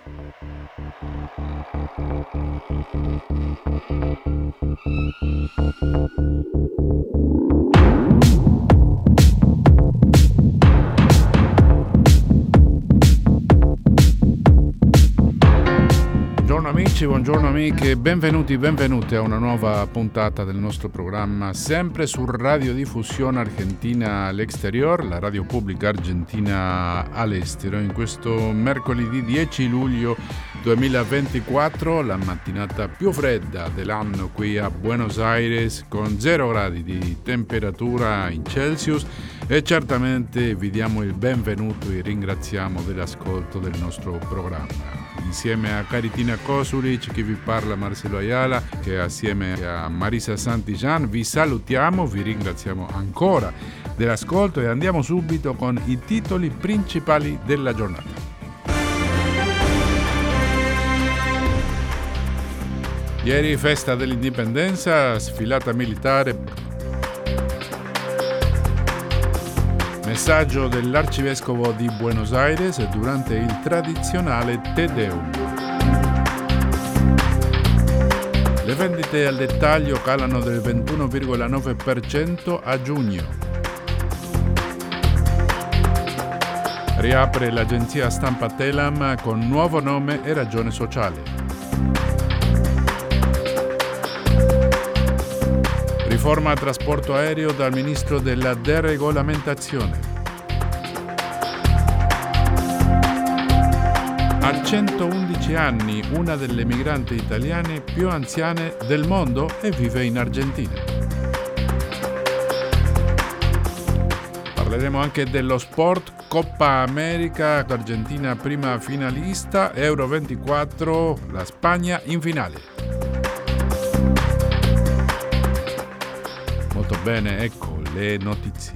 Buongiorno amiche, benvenuti a una nuova puntata del nostro programma, sempre su Radiodiffusione Argentina all'Exterior, la radio pubblica argentina all'estero. In questo mercoledì 10 luglio 2024, la mattinata più fredda dell'anno qui a Buenos Aires, con 0 gradi di temperatura in Celsius, e certamente vi diamo il benvenuto e ringraziamo dell'ascolto del nostro programma. Insieme a Caritina Kosulic, che vi parla Marcelo Ayala, che assieme a Marisa Santillan vi salutiamo, vi ringraziamo ancora dell'ascolto e andiamo subito con i titoli principali della giornata. Ieri festa dell'indipendenza, sfilata militare. Messaggio dell'arcivescovo di Buenos Aires durante il tradizionale Te Deum. Le vendite al dettaglio calano del 21,9% a giugno. Riapre l'agenzia stampa Telam con nuovo nome e ragione sociale. Riforma trasporto aereo dal ministro della deregolamentazione. A 111 anni, una delle migranti italiane più anziane del mondo e vive in Argentina. Parleremo anche dello sport, Coppa America, Argentina prima finalista, Euro 24, la Spagna in finale. Molto bene, ecco le notizie.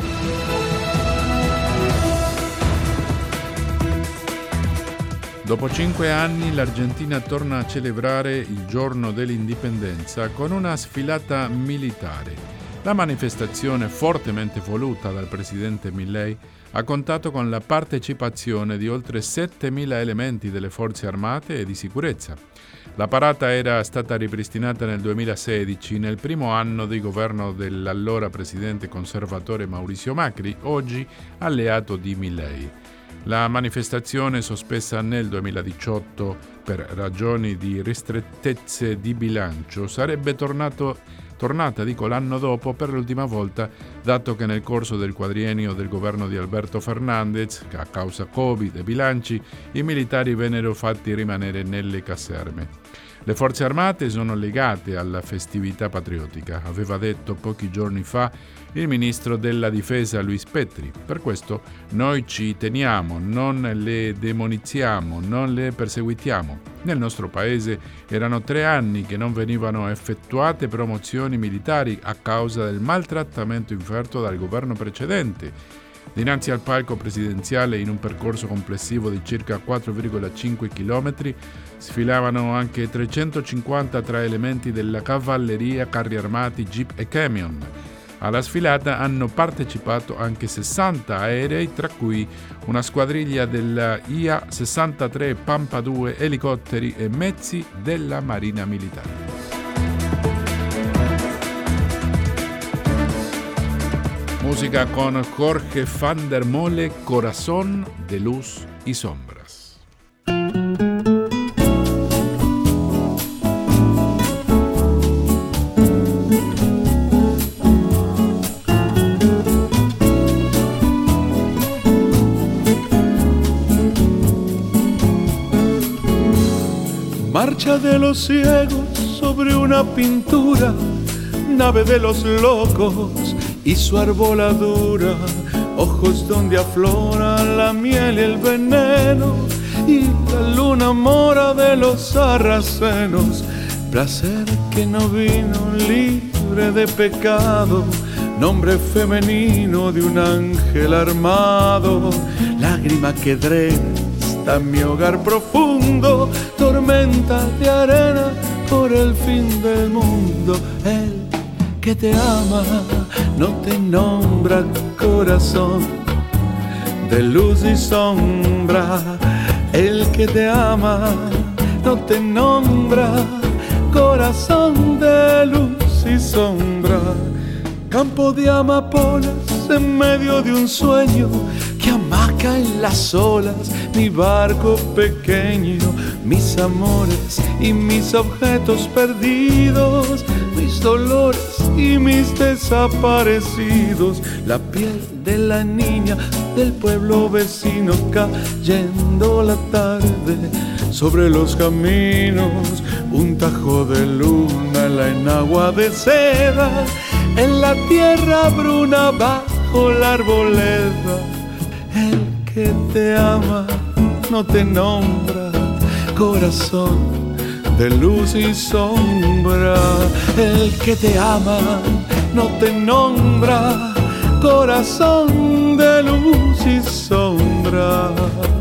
Dopo 5 anni l'Argentina torna a celebrare il giorno dell'indipendenza con una sfilata militare. La manifestazione, fortemente voluta dal presidente Milei, ha contato con la partecipazione di oltre 7.000 elementi delle forze armate e di sicurezza. La parata era stata ripristinata nel 2016, nel primo anno di governo dell'allora presidente conservatore Mauricio Macri, oggi alleato di Milei. La manifestazione, sospesa nel 2018 per ragioni di ristrettezze di bilancio, sarebbe tornata l'anno dopo per l'ultima volta, dato che nel corso del quadriennio del governo di Alberto Fernandez, a causa Covid e bilanci, i militari vennero fatti rimanere nelle caserme. Le forze armate sono legate alla festività patriottica, aveva detto pochi giorni fa il ministro della difesa Luis Petri. Per questo noi ci teniamo, non le demonizziamo, non le perseguitiamo. Nel nostro paese erano 3 anni che non venivano effettuate promozioni militari a causa del maltrattamento inferto dal governo precedente. Dinanzi al palco presidenziale, in un percorso complessivo di circa 4,5 km, sfilavano anche 350 tra elementi della cavalleria, carri armati, jeep e camion. Alla sfilata hanno partecipato anche 60 aerei, tra cui una squadriglia della IA-63 Pampa 2, elicotteri e mezzi della Marina Militare. Música con Jorge Van der Mole, Corazón de Luz y Sombras. Marcha de los ciegos sobre una pintura, nave de los locos y su arboladura, ojos donde aflora la miel y el veneno, y la luna mora de los sarracenos, placer que no vino libre de pecado, nombre femenino de un ángel armado, lágrima que drena hasta mi hogar profundo, tormenta de arena por el fin del mundo. El que te ama no te nombra corazón de luz y sombra. El que te ama no te nombra, corazón de luz y sombra. Campo de amapolas en medio de un sueño que hamaca en las olas, mi barco pequeño, mis amores y mis objetos perdidos, mis dolores y mis desaparecidos, la piel de la niña del pueblo vecino cayendo la tarde sobre los caminos, un tajo de luna, la enagua de seda, en la tierra bruna bajo la arboleda. El que te ama no te nombra, corazón de luz y sombra. El que te ama no te nombra, corazón de luz y sombra.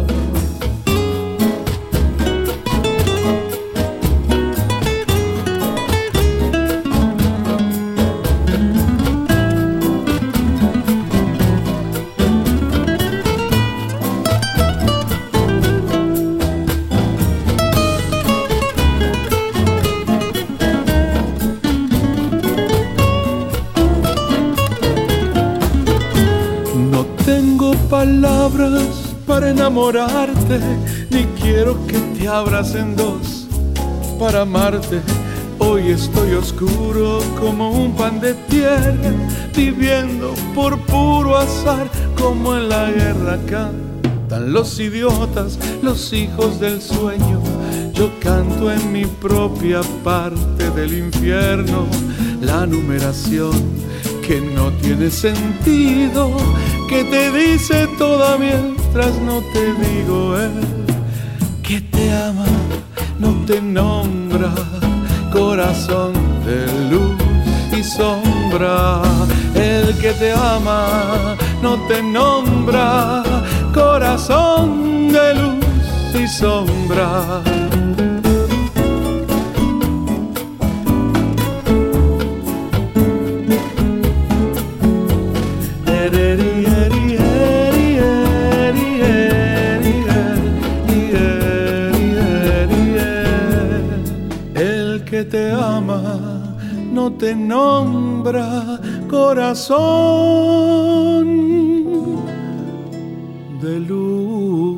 Palabras para enamorarte, ni quiero que te abras en dos para amarte. Hoy estoy oscuro como un pan de tierra, viviendo por puro azar, como en la guerra cantan los idiotas, los hijos del sueño. Yo canto en mi propia parte del infierno, la numeración que no tiene sentido, que te dice toda mientras no te digo. Él que te ama no te nombra, corazón de luz y sombra. El que te ama no te nombra, corazón de luz y sombra. Que te ama no te nombra, corazón de luz.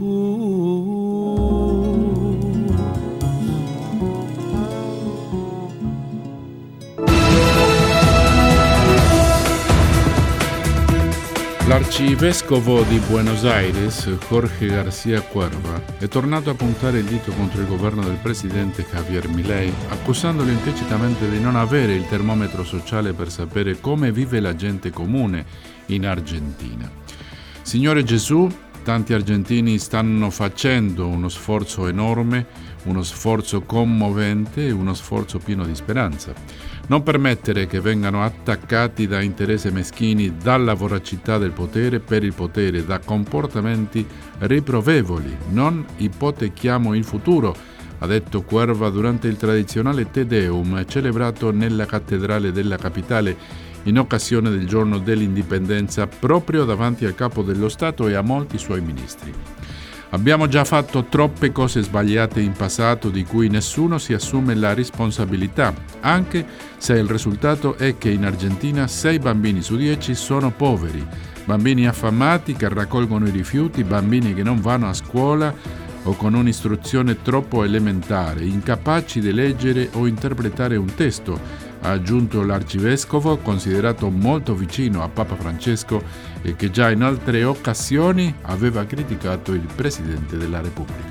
L'arcivescovo di Buenos Aires, Jorge García Cuerva, è tornato a puntare il dito contro il governo del presidente Javier Milei, accusandolo implicitamente di non avere il termometro sociale per sapere come vive la gente comune in Argentina. Signore Gesù, tanti argentini stanno facendo uno sforzo enorme, uno sforzo commovente, uno sforzo pieno di speranza. Non permettere che vengano attaccati da interessi meschini, dalla voracità del potere per il potere, da comportamenti riprovevoli. Non ipotechiamo il futuro, ha detto Cuerva durante il tradizionale Te Deum celebrato nella cattedrale della capitale in occasione del giorno dell'indipendenza proprio davanti al capo dello Stato e a molti suoi ministri. Abbiamo già fatto troppe cose sbagliate in passato di cui nessuno si assume la responsabilità, anche se il risultato è che in Argentina 6 bambini su 10 sono poveri, bambini affamati che raccolgono i rifiuti, bambini che non vanno a scuola o con un'istruzione troppo elementare, incapaci di leggere o interpretare un testo, ha aggiunto l'arcivescovo, considerato molto vicino a Papa Francesco e che già in altre occasioni aveva criticato il Presidente della Repubblica.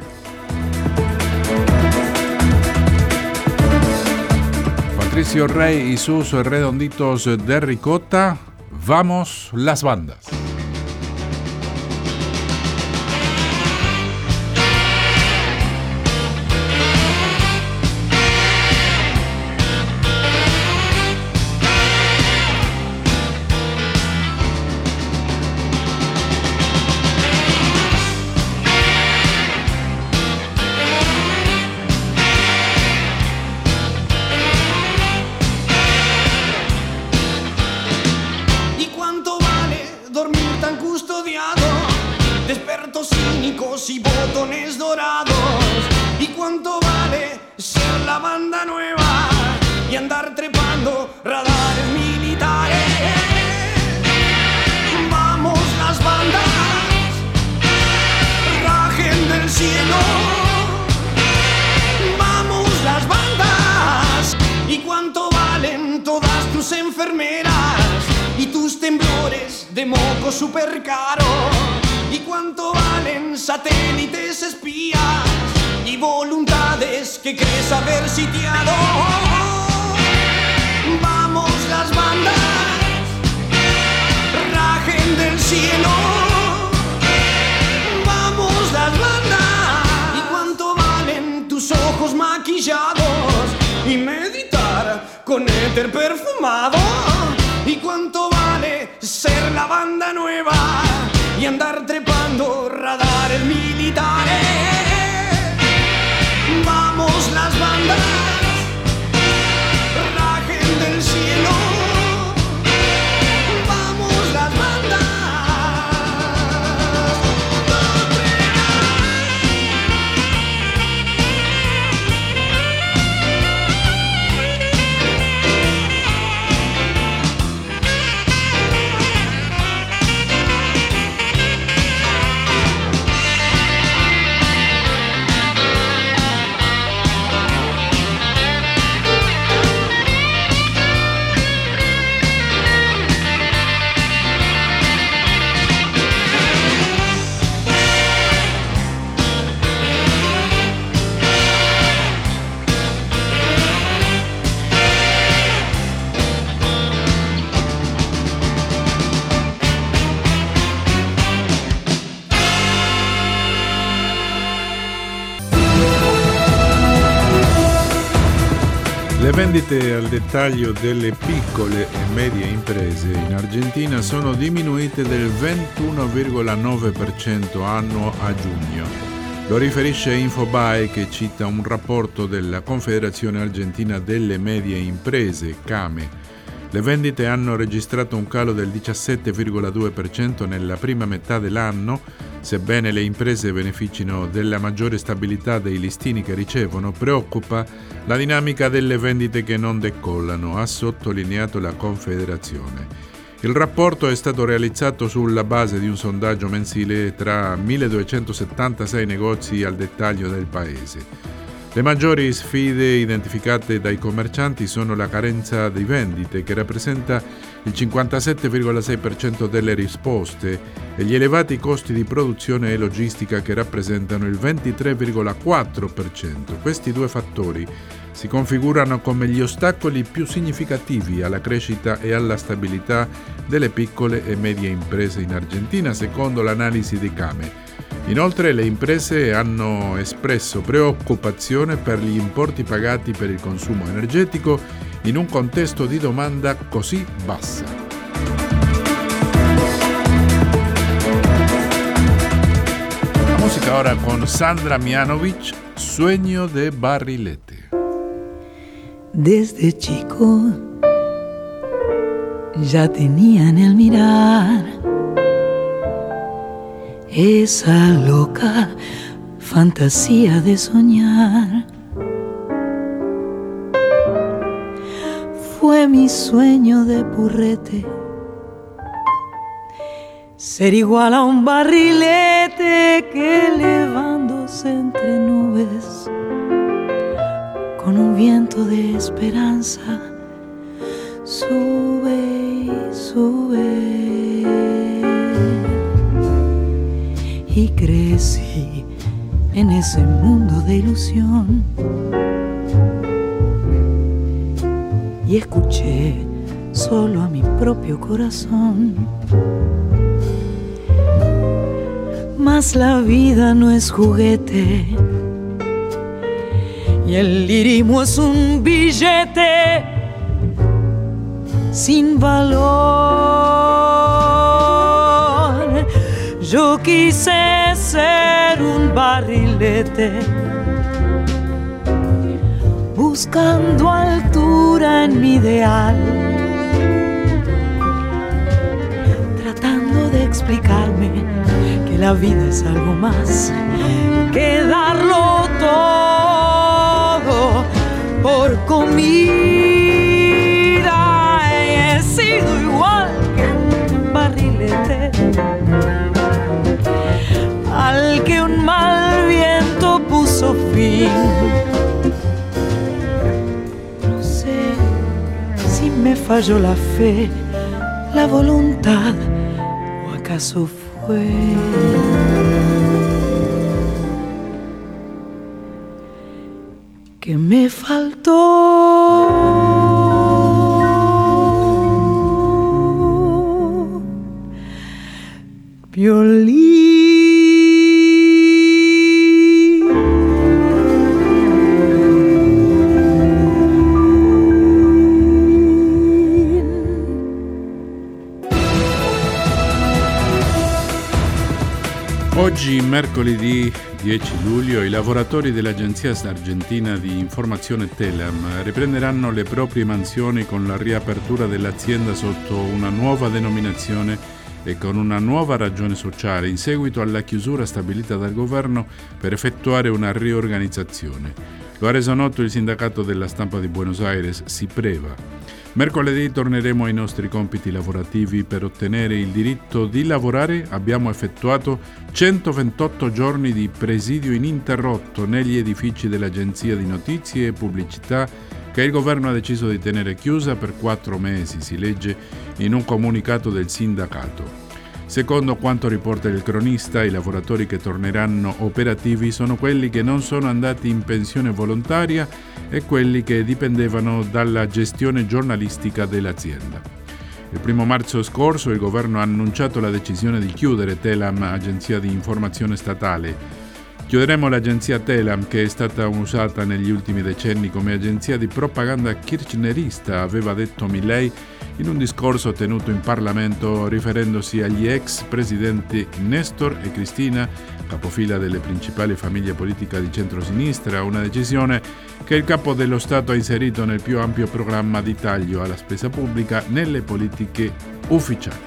Patricio Rey y sus redonditos de ricota, vamos las bandas. ¿Y cuánto vale dormir tus enfermeras y tus temblores de moco super caro. ¿Y cuánto valen satélites espías y voluntades que crees haber sitiado? Vamos las bandas, rajen del cielo. Vamos las bandas. ¿Y cuánto valen tus ojos maquillados y meditar con éter perfumado? ¿Y cuánto vale ser la banda nueva y andar trepando radares militares? Vamos las bandas, rajen del cielo. Vamos las bandas. Le vendite al dettaglio delle piccole e medie imprese in Argentina sono diminuite del 21,9% annuo a giugno. Lo riferisce Infobae, che cita un rapporto della Confederazione Argentina delle Medie Imprese, CAME. Le vendite hanno registrato un calo del 17,2% nella prima metà dell'anno. Sebbene le imprese beneficino della maggiore stabilità dei listini che ricevono, preoccupa la dinamica delle vendite che non decollano, ha sottolineato la Confederazione. Il rapporto è stato realizzato sulla base di un sondaggio mensile tra 1276 negozi al dettaglio del paese. Le maggiori sfide identificate dai commercianti sono la carenza di vendite, che rappresenta il 57,6% delle risposte, e gli elevati costi di produzione e logistica, che rappresentano il 23,4%. Questi due fattori si configurano come gli ostacoli più significativi alla crescita e alla stabilità delle piccole e medie imprese in Argentina, secondo l'analisi di CAME. Inoltre le imprese hanno espresso preoccupazione per gli importi pagati per il consumo energetico in un contesto di domanda così bassa. La musica ora con Sandra Mianovic, Sueño de Barrilete. Desde chico ya tenía en el mirar esa loca fantasía de soñar. Fue mi sueño de purrete ser igual a un barrilete que elevándose entre nubes con un viento de esperanza sube y sube. Y crecí en ese mundo de ilusión y escuché solo a mi propio corazón. Mas la vida no es juguete y el lirismo es un billete sin valor. Yo quise ser un barrilete buscando altura en mi ideal, tratando de explicarme que la vida es algo más que darlo todo por comida. Y he sido igual que un barrilete al que un mal viento puso fin. No sé si me falló la fe, la voluntad, o acaso fue que me faltó violín. Oggi, mercoledì 10 luglio, i lavoratori dell'Agenzia Argentina di Informazione Telam riprenderanno le proprie mansioni con la riapertura dell'azienda sotto una nuova denominazione e con una nuova ragione sociale in seguito alla chiusura stabilita dal governo per effettuare una riorganizzazione. Lo ha reso noto il sindacato della stampa di Buenos Aires, SIPREVA. Mercoledì torneremo ai nostri compiti lavorativi. Per ottenere il diritto di lavorare abbiamo effettuato 128 giorni di presidio ininterrotto negli edifici dell'Agenzia di Notizie e Pubblicità che il governo ha deciso di tenere chiusa per 4 mesi, si legge in un comunicato del sindacato. Secondo quanto riporta il cronista, i lavoratori che torneranno operativi sono quelli che non sono andati in pensione volontaria e quelli che dipendevano dalla gestione giornalistica dell'azienda. Il 1 marzo scorso il governo ha annunciato la decisione di chiudere Telam, agenzia di informazione statale. Chiuderemo l'agenzia Telam, che è stata usata negli ultimi decenni come agenzia di propaganda kirchnerista, aveva detto Milei in un discorso tenuto in Parlamento riferendosi agli ex presidenti Nestor e Cristina, capofila delle principali famiglie politiche di centrosinistra, una decisione che il capo dello Stato ha inserito nel più ampio programma di taglio alla spesa pubblica nelle politiche ufficiali.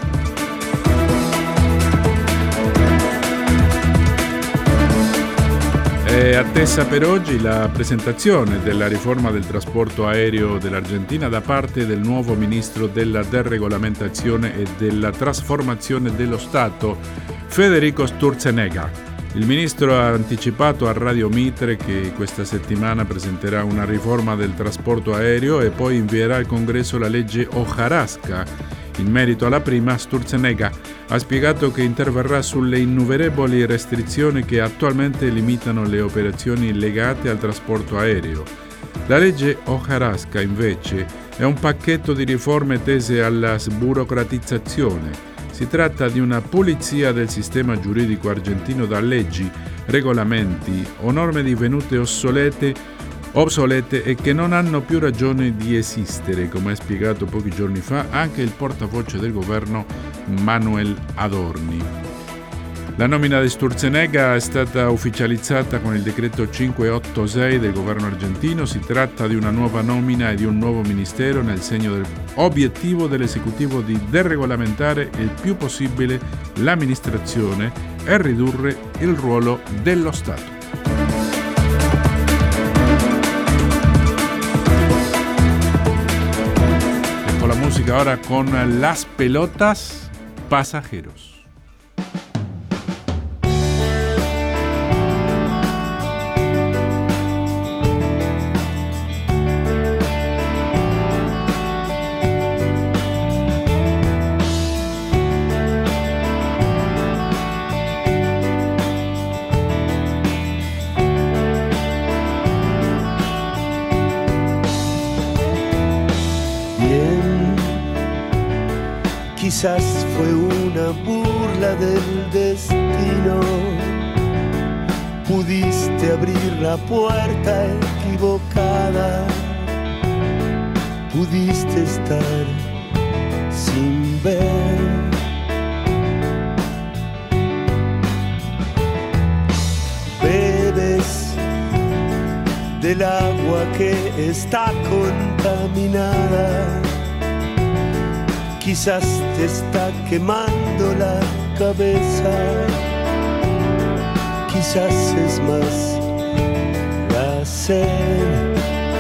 È attesa per oggi la presentazione della riforma del trasporto aereo dell'Argentina da parte del nuovo ministro della deregolamentazione e della trasformazione dello Stato, Federico Sturzenegger. Il ministro ha anticipato a Radio Mitre che questa settimana presenterà una riforma del trasporto aereo e poi invierà al Congresso la legge Hojarasca. In merito alla prima, Sturzenegger ha spiegato che interverrà sulle innumerevoli restrizioni che attualmente limitano le operazioni legate al trasporto aereo. La legge Hojarasca, invece, è un pacchetto di riforme tese alla sburocratizzazione. Si tratta di una pulizia del sistema giuridico argentino da leggi, regolamenti o norme divenute obsolete e che non hanno più ragione di esistere, come ha spiegato pochi giorni fa anche il portavoce del governo Manuel Adorni. La nomina di Sturzenegger è stata ufficializzata con il decreto 586 del governo argentino. Si tratta di una nuova nomina e di un nuovo ministero nel segno dell'obiettivo dell'esecutivo di deregolamentare il più possibile l'amministrazione e ridurre il ruolo dello Stato. La música ahora con Las Pelotas Pasajeros. Quizás fue una burla del destino. Pudiste abrir la puerta equivocada. Pudiste estar sin ver. Bebes del agua que está contaminada. Quizás te está quemando la cabeza, quizás es más la sed.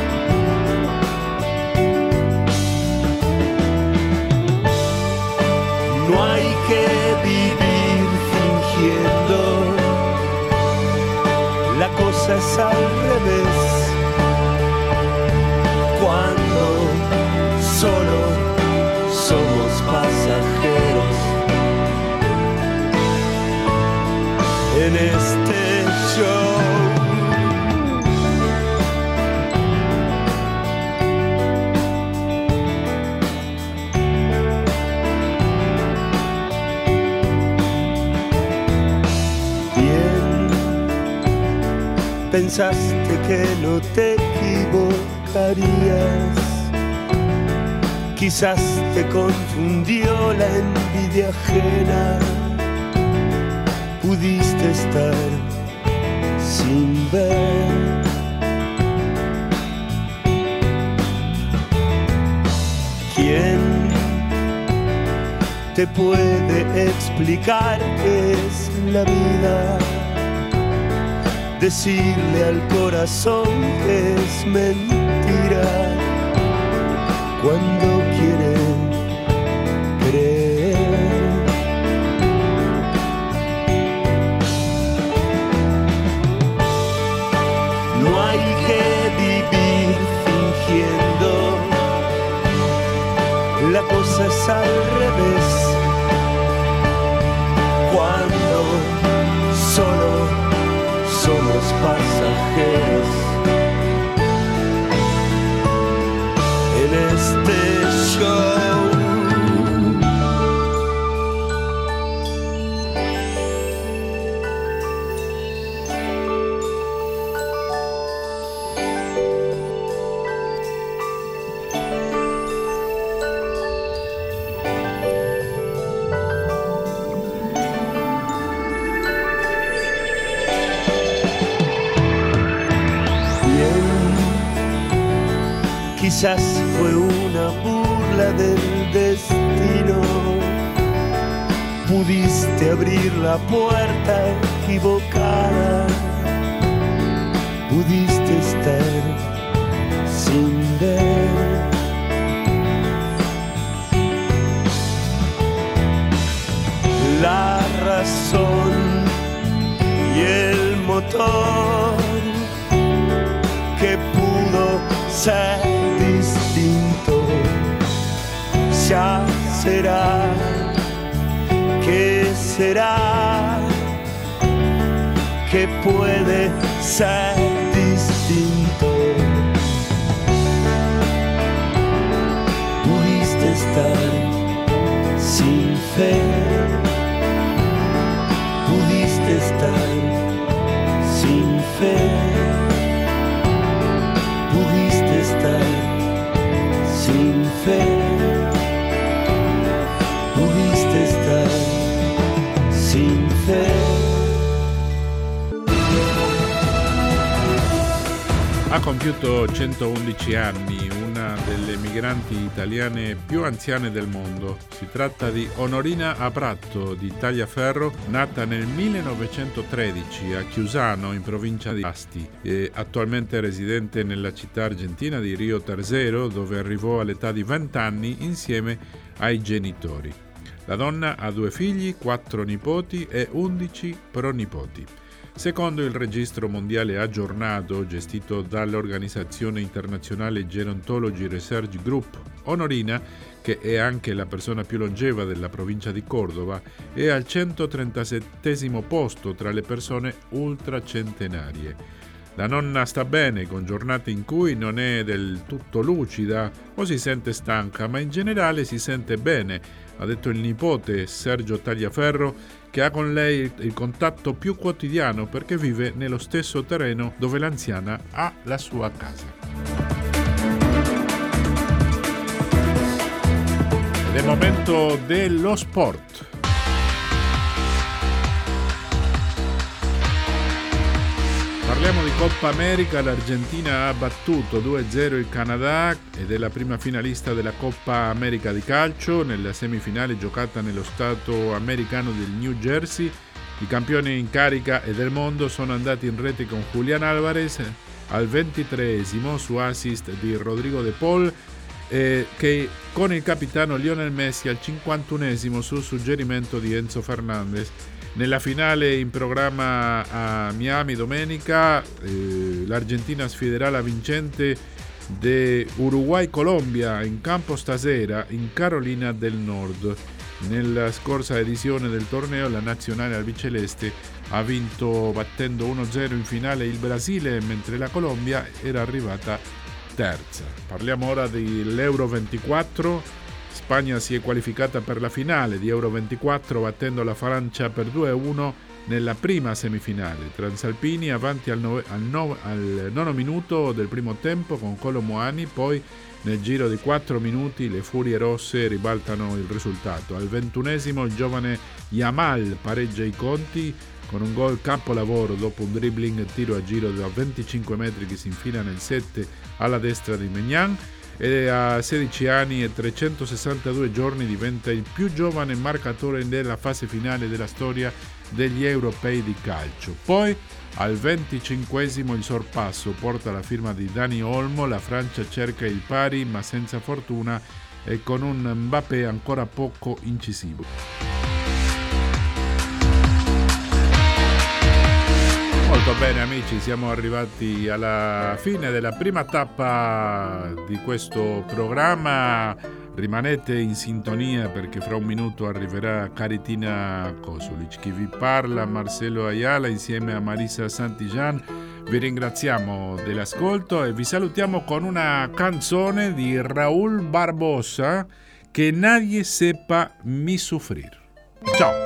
No hay que vivir fingiendo, la cosa es al revés. Cuando solo pensaste que no te equivocarías. Quizás te confundió la envidia ajena. Pudiste estar sin ver. ¿Quién te puede explicar qué es la vida? Decirle al corazón que es mentira cuando quiere creer. No hay que vivir fingiendo, la cosa es al revés. Cuando solo somos pasajeros en este show. Quizás fue una burla del destino. Pudiste abrir la puerta equivocada. Pudiste estar sin ver. La razón y el motor que pudo ser distinto ya será. ¿Qué será? Que puede ser distinto. Pudiste estar sin fe. Pudiste estar sin fe. Pudiste estar sin fe. Pudiste estar sin fe. Ha compiuto 111 anni, una delle migranti italiane più anziane del mondo. Si tratta di Onorina Apratto di Tagliaferro, nata nel 1913 a Chiusano, in provincia di Asti, e attualmente residente nella città argentina di Rio Tercero, dove arrivò all'età di 20 anni insieme ai genitori. La donna ha 2 figli, 4 nipoti e 11 pronipoti. Secondo il registro mondiale aggiornato gestito dall'organizzazione internazionale Gerontology Research Group, Onorina, che è anche la persona più longeva della provincia di Cordova, è al 137° posto tra le persone ultracentenarie. La nonna sta bene, con giornate in cui non è del tutto lucida o si sente stanca, ma in generale si sente bene, ha detto il nipote Sergio Tagliaferro, che ha con lei il contatto più quotidiano perché vive nello stesso terreno dove l'anziana ha la sua casa. Ed è momento dello sport. Parliamo di Coppa America. L'Argentina ha battuto 2-0 il Canada ed è la prima finalista della Coppa America di calcio. Nella semifinale giocata nello stato americano del New Jersey, i campioni in carica e del mondo sono andati in rete con Julián Álvarez al 23esimo su assist di Rodrigo De Paul, che con il capitano Lionel Messi al 51esimo su suggerimento di Enzo Fernandez. Nella finale in programma a Miami domenica, l'Argentina sfiderà la vincente di Uruguay-Colombia in campo stasera in Carolina del Nord. Nella scorsa edizione del torneo la nazionale albiceleste ha vinto battendo 1-0 in finale il Brasile, mentre la Colombia era arrivata terza. Parliamo ora dell'Euro 24. Spagna si è qualificata per la finale di Euro 24 battendo la Francia per 2-1 nella prima semifinale. Transalpini avanti al nono minuto del primo tempo con Colo Muani, poi nel giro di 4 minuti le Furie Rosse ribaltano il risultato. Al 21esimo il giovane Yamal pareggia i conti con un gol capolavoro dopo un dribbling e tiro a giro da 25 metri che si infila nel 7 alla destra di Maignan, e a 16 anni e 362 giorni diventa il più giovane marcatore nella fase finale della storia degli europei di calcio. Poi al 25esimo il sorpasso porta la firma di Dani Olmo, la Francia cerca il pari ma senza fortuna e con un Mbappé ancora poco incisivo. Molto bene amici, siamo arrivati alla fine della prima tappa di questo programma. Rimanete in sintonia perché fra un minuto arriverà Caritina Kosulic. Chi vi parla, Marcelo Ayala, insieme a Marisa Santijan. Vi ringraziamo dell'ascolto e vi salutiamo con una canzone di Raúl Barbosa, Che nadie sepa mi sufrir. Ciao!